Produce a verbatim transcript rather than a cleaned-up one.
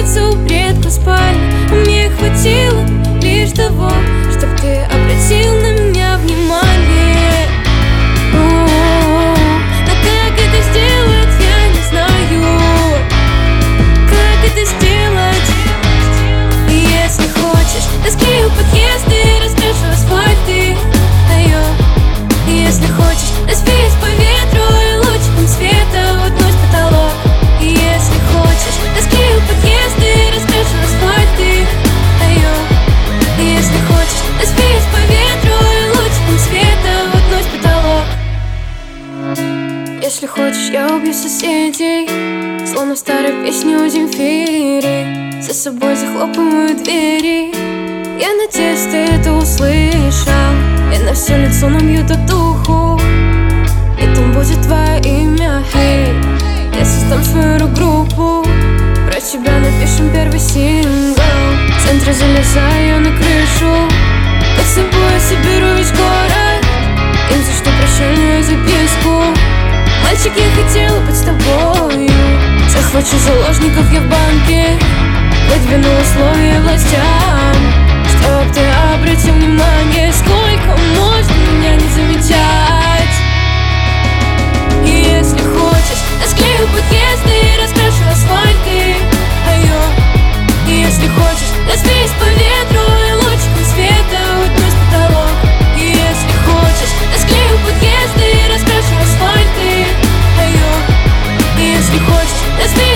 границу предпоспали. Мне хватило лишь того, чтоб ты обратил на меня внимание. О-о-о. Но как это сделать, я не знаю. Как это сделать? Если хочешь, расклею подъезды, раскрашу асфальты. Айо. Если хочешь, развеюсь по ветру и лучиком света уткнусь в потолок. Если хочешь, расклею подъезды, раскрашу асфальты. Айо. Если хочешь, развеюсь по ветру и лучиком света уткнусь в потолок. Если хочешь, я убью соседей, словно в старой песне у Земфиры. За собой захлопываю двери. Я надеюсь, ты это услышал. Я на все лицо набью татуху, и там будет твое имя. Hey, я создам свою рок-группу, про тебя напишем первый сингл. В центре залезаю на крышу, под собой соберу весь город. Им за что прощальную записку: мальчик, я хотела быть с тобою. Захвачу заложников я в банке, выдвину условия властям, чтоб ты обратил внимание. Сколько можно меня не замечать? И если хочешь, расклею подъезды, раскрашу асфальты. Айо. И если хочешь, развеюсь по ветру и лучиком света уткнусь в потолок. И если хочешь, расклею подъезды, раскрашу асфальты. Айо. И если хочешь, развеюсь